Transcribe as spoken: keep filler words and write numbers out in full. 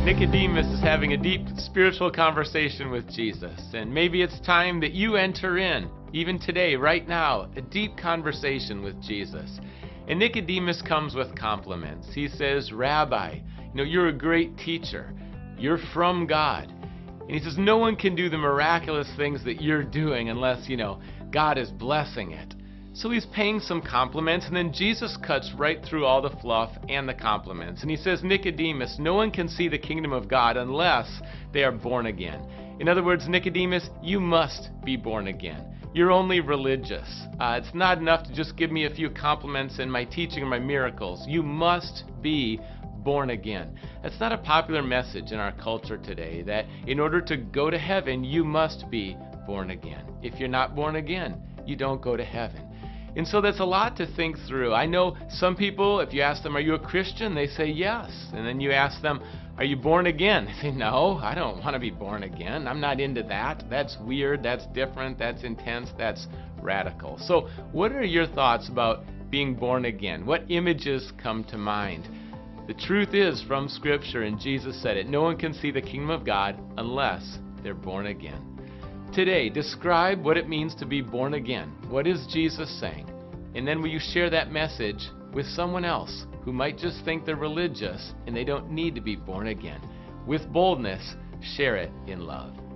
Nicodemus is having a deep spiritual conversation with Jesus, and maybe it's time that you enter in, even today, right now, a deep conversation with Jesus. And Nicodemus comes with compliments. He says, "Rabbi, you know, you're a great teacher. You're from God." And he says, no one can do the miraculous things that you're doing unless, you know, God is blessing it. So he's paying some compliments, and then Jesus cuts right through all the fluff and the compliments. And he says, Nicodemus, no one can see the kingdom of God unless they are born again. In other words, Nicodemus, you must be born again. You're only religious. Uh, it's not enough to just give me a few compliments in my teaching or my miracles. You must be born again. That's not a popular message in our culture today, that in order to go to heaven, you must be born again. If you're not born again, you don't go to heaven. And so that's a lot to think through. I know some people, if you ask them, are you a Christian? They say yes. And then you ask them, are you born again? They say, no, I don't want to be born again. I'm not into that. That's weird. That's different. That's intense. That's radical. So what are your thoughts about being born again? What images come to mind? The truth is from Scripture, and Jesus said it, no one can see the kingdom of God unless they're born again. Today, describe what it means to be born again. What is Jesus saying? And then will you share that message with someone else who might just think they're religious and they don't need to be born again? With boldness, share it in love.